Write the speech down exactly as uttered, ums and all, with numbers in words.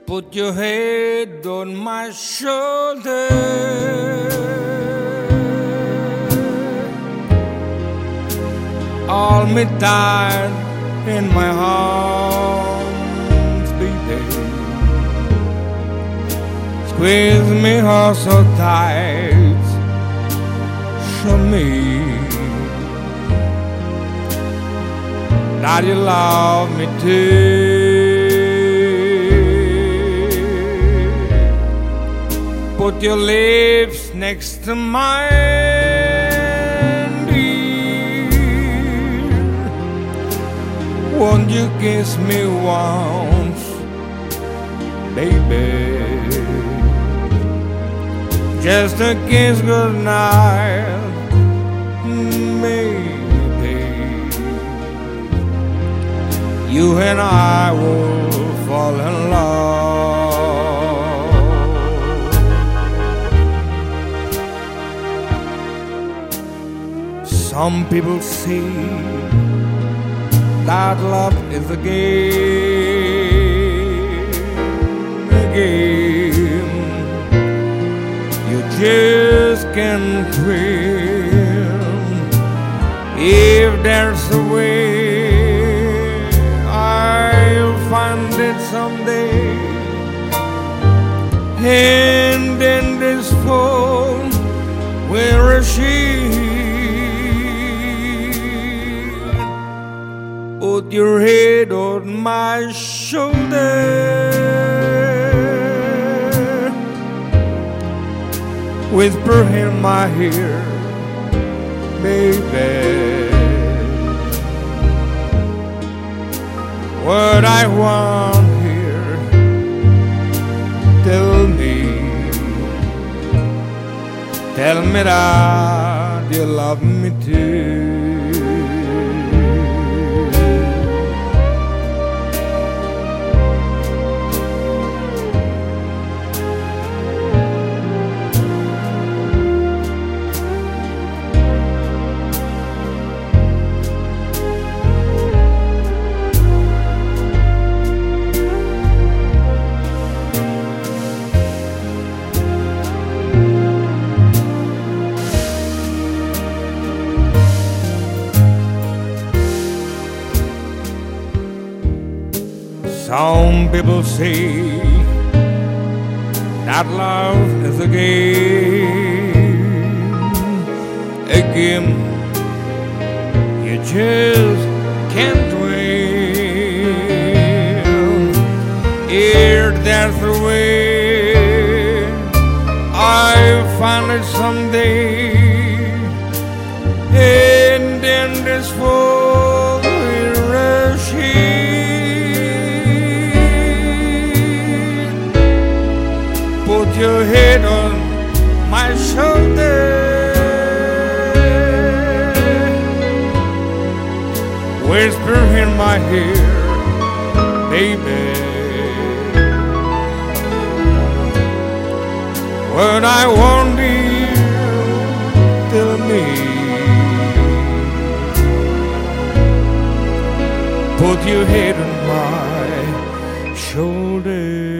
Put your head on my shoulder. All me tired in my arms, baby. Squeeze me heart so tight. Show me that you love me too. Put your lips next to mine, dear. Won't you kiss me once, baby? Just a kiss goodnight, maybe. You and I will fall in love. Some people say that love is a game, a game you just can't win. If there's a way, I'll find it someday. And in this phone, where is she? Put your head on my shoulder. Whisper in my ear, baby, what I want here. Tell me, tell me that you love me too. Some people say that love is a game, a game you just can't win. If there's a way, I'll find it someday. And in this world, we're she. Put your head on my shoulder. Whisper in my ear, baby, what I want, dear, tell me. Put your head on my shoulder.